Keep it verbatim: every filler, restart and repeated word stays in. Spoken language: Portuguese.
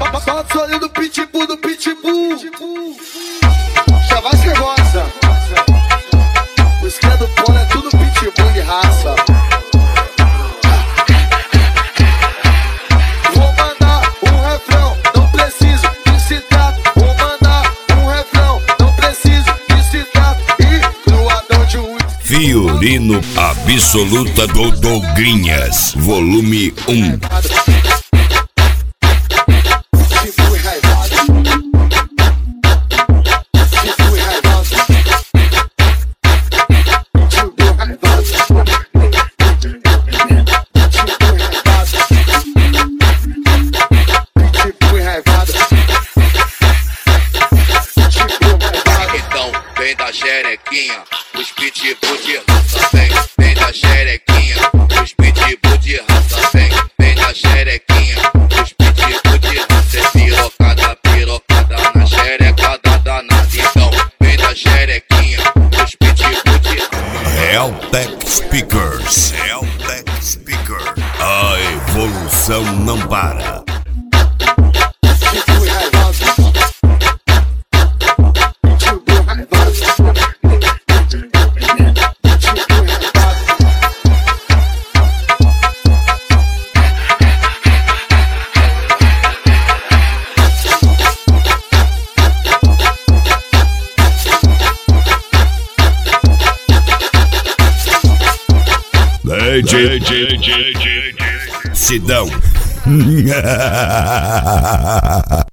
Solta o olho do pitbull, do pitbull. Já vai que gosta. O esquema do polo é tudo pitbull de raça. Vou mandar um refrão, não preciso de citar. Vou mandar um refrão, não preciso de citar. E cruadão de um Fiorino Absoluta do Douglinhas, volume um. Vem da xerequinha, os pitbull de raça vem. Vem da xerequinha, os pitbull de raça vem. Vem da xerequinha, os pitbull de raça. É pirocada, pirocada na xereca da danada. Então, vem da xerequinha, os pitbull de raça. Realtek Speakers, Realtek Speakers. A evolução não para. Sidão.